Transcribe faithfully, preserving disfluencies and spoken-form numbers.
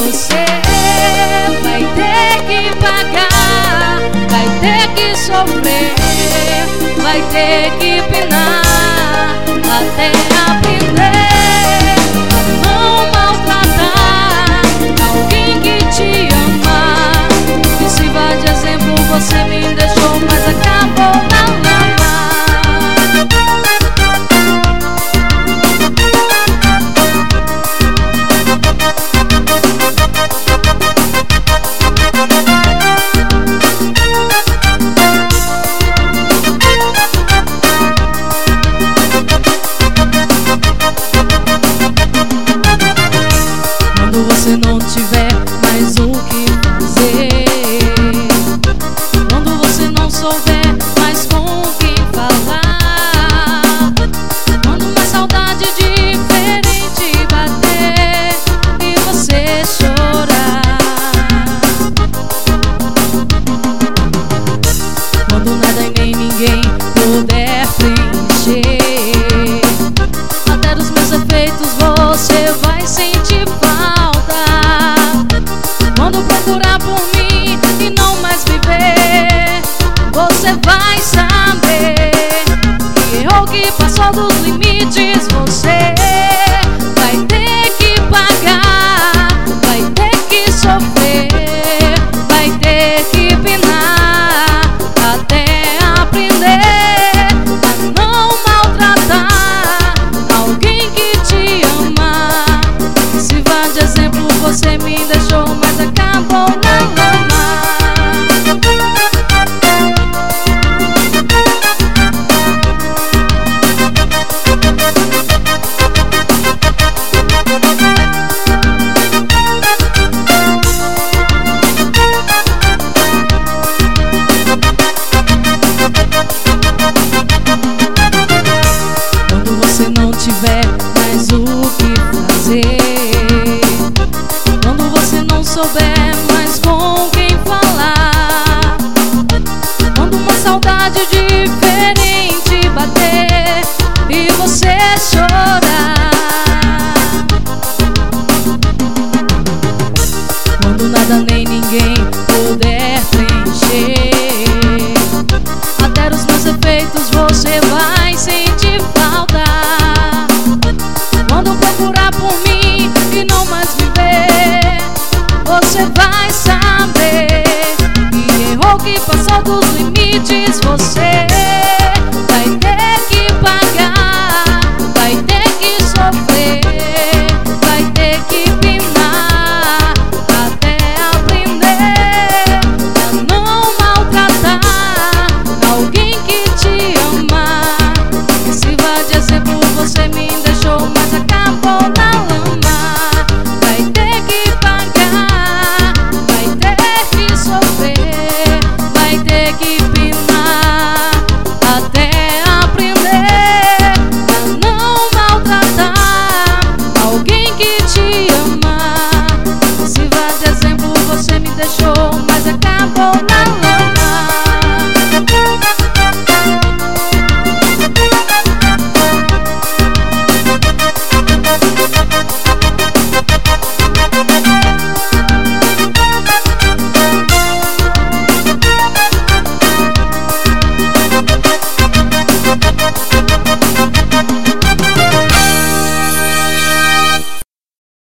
você vai ter que pagar, vai ter que sofrer, vai ter que penar até aprender a não maltratar alguém que te ama. E sirva de exemplo, você me deixou, mas acabou na lama. Quando você não tiver mais o que fazer, quando você não souber mais com quem falar, quando uma saudade diferente bater e você chorar, quando nada e nem ninguém puder preencher, até dos meus efeitos você vai sentir falta. Quando procurar por mim e não mais viver, você vai saber que errou, que passou dos limites. Você vai ter que pagar, vai ter que sofrer, vai ter que penar até aprender a não maltratar alguém que te ama. Sirva de exemplo, você me deixou, mas acabou na lama. Quando você não tiver mais o que fazer, quando você não souber mais com quem falar, quando uma saudade diferente bater e você chorar, quando nada nem ninguém puder preencher, até os meus efeitos você vai sentir falta. Quando procurar por mim e não mais viver, você vai saber que errou, que passou dos limites. Você